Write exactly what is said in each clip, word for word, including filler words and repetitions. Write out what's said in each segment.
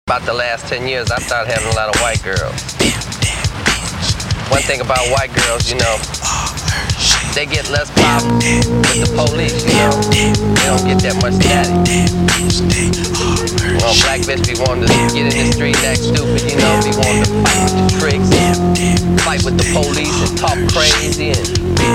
About the last ten years, I started having a lot of white girls. One thing about white girls, you know, they get less pop with the police, you know. They don't get that much daddy. Well, black bitch be wanting to get in the street, act stupid, you know. Be wanting to fight with the tricks, fight with the police and talk crazy, and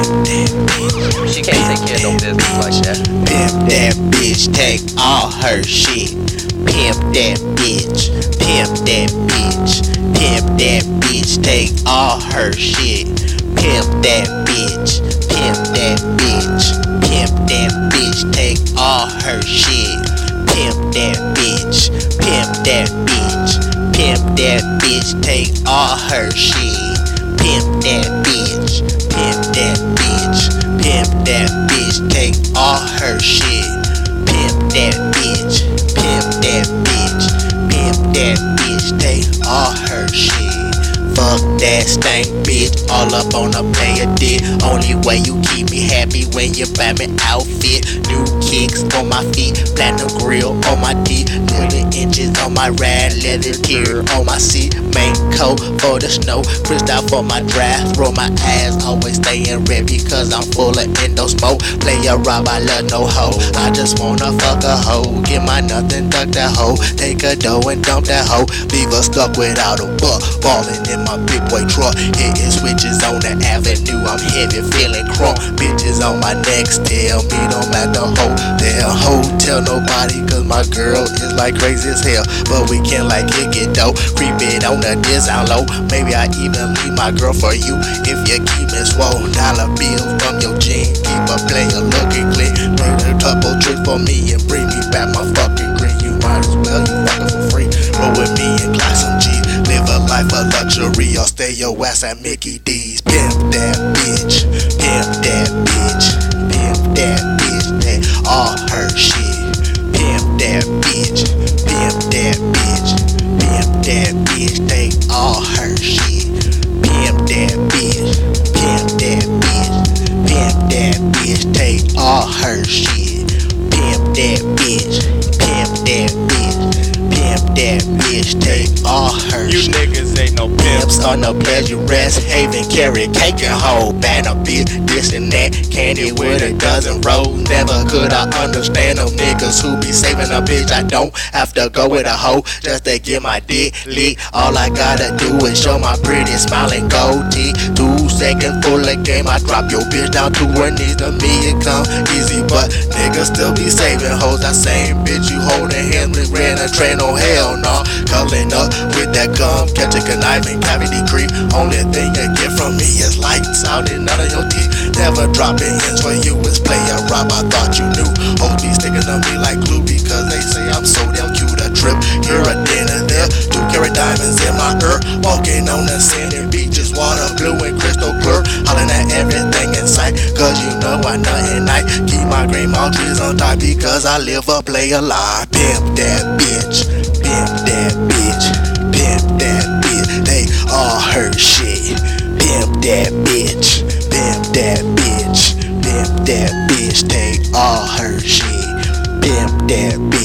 she can't take care of no business like that. Pimp that bitch, take all her shit. Pimp that bitch, pimp that bitch, pimp that bitch, take all her shit. Pimp that bitch, pimp that bitch, pimp that bitch, take all her shit. Pimp that bitch, pimp that bitch, pimp that bitch, take all her shit. Pimp that bitch, pimp that bitch, pimp that bitch, take all her shit. Pimp that bitch, pimp that bitch, pimp that bitch, take all her shit. Fuck that stank bitch, all up on a player dick. Only way you keep me happy when you buy me outfit. New kicks on my feet, platinum grill on my teeth, little inches on my ride, leather tear on my seat. Main coat for the snow, crystal for my drive. Roll my ass, always staying red because I'm full of endo smoke. Play a rob, I love no hoe. I just wanna fuck a hoe, get my nothing, duck that hoe. Take a dough and dump that hoe, leave her stuck without a buck. Ballin' in my big boy truck, hitting switches on the avenue. I'm heavy, feeling crunk. Bitches on my next, tell me don't matter hoe. Damn hoe, tell nobody cause my girl is like crazy as hell. But we can like kick it though, creep it on the discount low. Maybe I even leave my girl for you if you keep me swole. Dollar bills from your jeans, keep a player looking clean. Play a couple tricks for me and bring me back my fucking green. You might as well, you fucking for free. Roll with me and clock some G. Live a life of luxury or stay your ass at Mickey D's. Pimp that bitch, pimp that bitch, pimp that bitch, take all her shit. Pimp that bitch, pimp that bitch, pimp that bitch, take all her shit. Pimp that bitch, pimp that bitch, pimp that bitch, take all her shit. Pimp that bitch, pimp that bitch, pimp that bitch, take all her You shit. niggas ain't no pimps. Pimps on the pleasurist, haven, carry cake and whole banner bitch, this and that, candy with a dozen rolls. Never could I understand them niggas who be saving a bitch. I don't have to go with a hoe just to get my dick lit. All I gotta do is show my pretty smiling gold teeth. Two seconds full of game, I drop your bitch down to her knees. To me it come easy, but niggas still be saving hoes. That same bitch you holding hands with ran a train on hell no. Culling up with that gum, catch a conniving cavity creep. Only thing you get from me is lights out and none of your teeth. Never dropping ends for you is play a rob. I thought you knew. Hoes be sticking to me like glue because they say I'm so damn cute. A trip here, a dinner there. Two carat diamonds in my ear. Walking on the sandy beaches, water blue and crystal clear. Hollering at everything in sight, cause you know I nothing night. Keep my green mall trees on top because I live a play a lie. Pimp that bitch, pimp that bitch, pimp that bitch, they all her shit. Pimp that bitch, pimp that bitch, pimp that bitch, take all her shit. Pimp that bitch.